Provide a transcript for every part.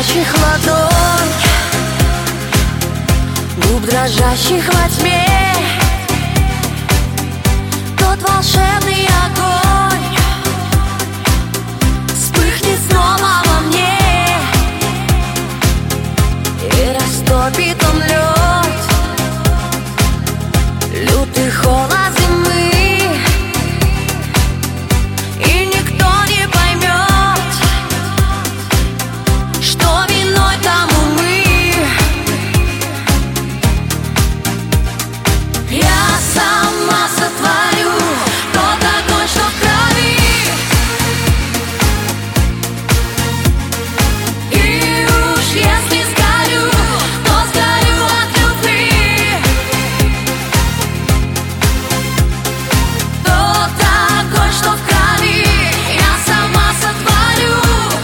горящих ладонь, губ дрожащих во тьме. Тот волшебный огонь вспыхнет снова во мне, и растопит он лед, лютый холод зимы. И никто не поймет, что виной тому мы. Я сама сотворю тот огонь, что в крови, и уж если сгорю, то сгорю от любви. Тот огонь, что в крови, я сама сотворю,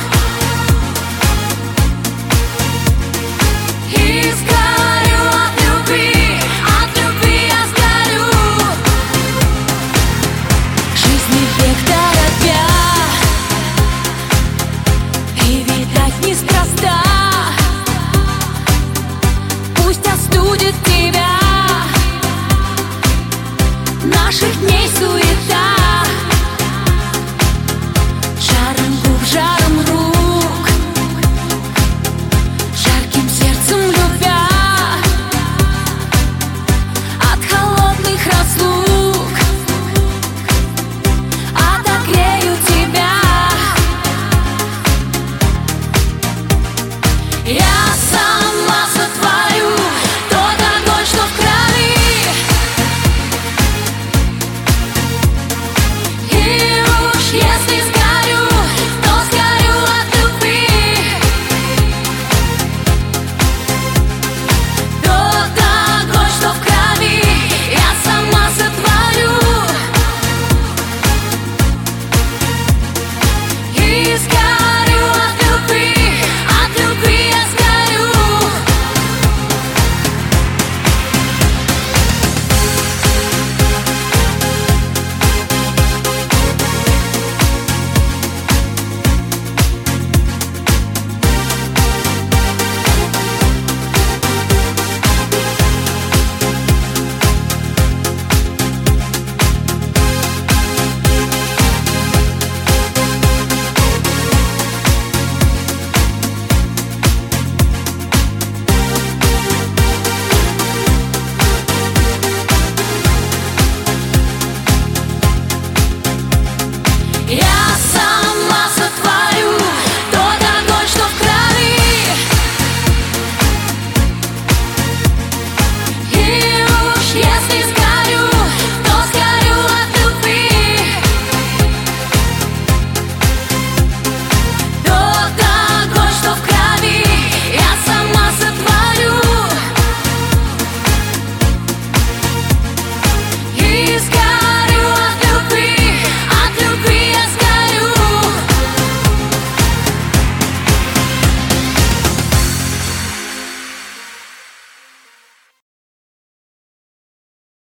и сгорю от любви я сгорю. Жизнь век торопя, и, видать, неспроста. Пусть остудит тебя наших дней суета, жаром губ, жаром